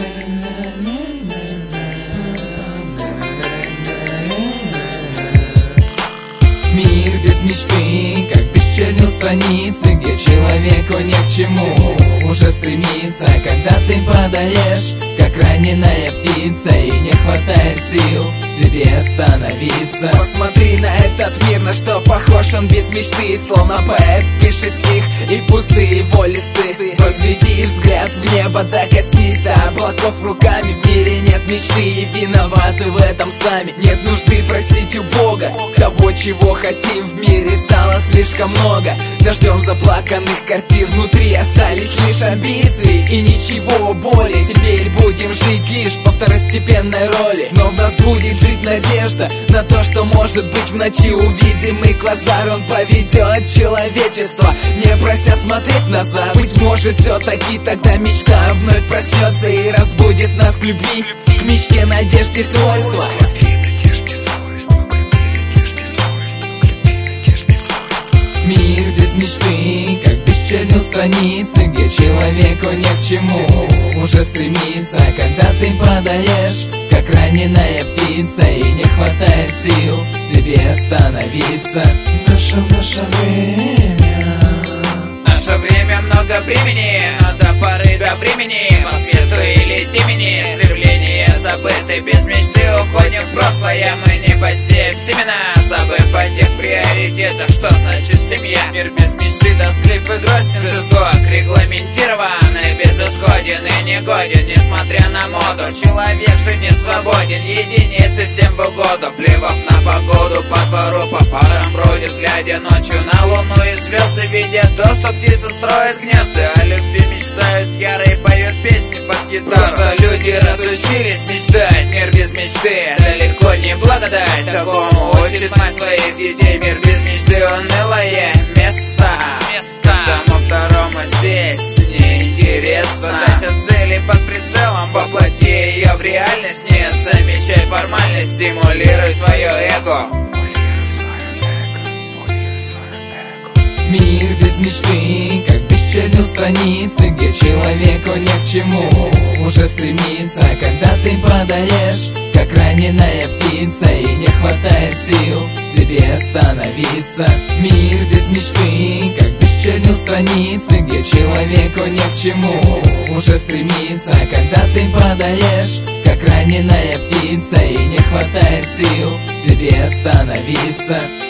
Мир без мечты, как бесчернил страницы, где человеку ни к чему уже стремиться. Когда ты падаешь, как раненая птица, и не хватает сил тебе остановиться. Посмотри на этот мир, на что похож он без мечты. Словно поэт пишет стих, и пустые его листы. Возведи взгляд в небо, да коснись до облаков руками. В мире нет мечты, и виноваты в этом сами. Нет нужды просить у Бога того, чего хотим. В мире стало слишком много дождем заплаканных картин. Внутри остались лишь амбиции и ничего более. Теперь будем жить лишь по второстепенной роли, но в нас будет жить надежда на то, что может быть в ночи. Увидимый квазар, он поведет человечество, не прося смотреть назад. Быть может, все-таки тогда мечта вновь проснется и разбудит нас к любви, к мечте, надежде, свойства. Мир без мечты, как бесчернил страницы, где человеку ни к чему уже стремиться. Когда ты падаешь, как раненая птица, и не хватает сил тебе остановиться. Наше время много времени, но до поры до времени, по свету или темени, стремление забыты, без мечты уходим в прошлое. Мы не посеем семена, забыв о тех приоритетах, что значит семья. Мир без мечты тосклив и грустен, жесток регламентирован и безысходен и негоден. Несмотря на моду, человек же не свободен, единицы всем в угоду. Плевав на погоду, по двору по парам бродит, глядя ночью на луну и звезды, видя то, что птицы строят гнезда, о любви мечтают яро и поют песни под гитару. Просто люди разучились мечтать, мир без мечты далеко не благодать. Такому учит мать своих детей. Мир без мечты унылое место, каждому второму здесь неинтересно. Подайся цели под прицелом, воплоти ее в реальность. Не замечай формальность, стимулируй свое эго. Мир без мечты, как бесчернил страницы, где человеку ни к чему уже стремиться. Когда ты падаешь, как раненая птица, и не хватает сил тебе остановиться. Мир без мечты, как бесчернил страницы, где человеку ни к чему уже стремиться. Когда ты падаешь, как раненая птица, и не хватает сил тебе остановиться.